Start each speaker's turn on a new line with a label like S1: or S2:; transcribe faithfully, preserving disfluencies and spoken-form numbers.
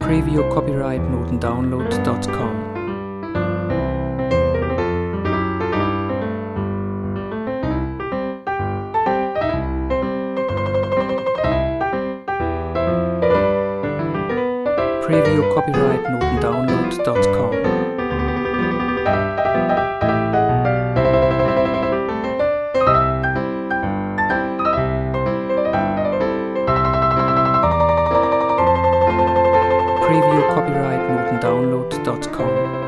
S1: Preview copyright notendownload dot com. Preview copyright notendownload dot com. Preview copyright notendownload dot com.